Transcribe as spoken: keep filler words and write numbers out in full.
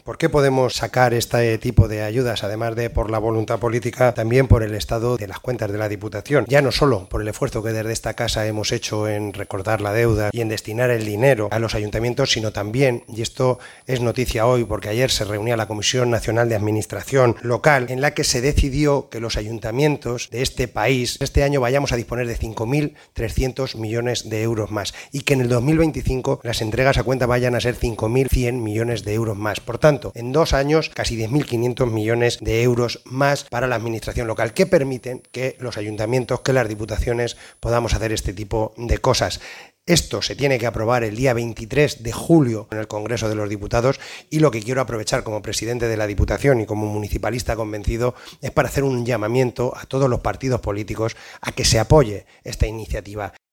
¿Por qué podemos sacar este tipo de ayudas, además de por la voluntad política, también por el estado de las cuentas de la Diputación? Ya no solo por el esfuerzo que desde esta casa hemos hecho en recortar la deuda y en destinar el dinero a los ayuntamientos, sino también, y esto es noticia hoy porque ayer se reunía la Comisión Nacional de Administración Local, en la que se decidió que los ayuntamientos de este país este año vayamos a disponer de cinco mil trescientos millones de euros más y que en el dos mil veinticinco las entregas a cuenta vayan a ser cinco mil cien millones de euros más. Por tanto, en dos años, casi diez mil quinientos millones de euros más para la administración local, que permiten que los ayuntamientos, que las diputaciones podamos hacer este tipo de cosas. Esto se tiene que aprobar el día veintitrés de julio en el Congreso de los Diputados y lo que quiero aprovechar como presidente de la Diputación y como municipalista convencido es para hacer un llamamiento a todos los partidos políticos a que se apoye esta iniciativa.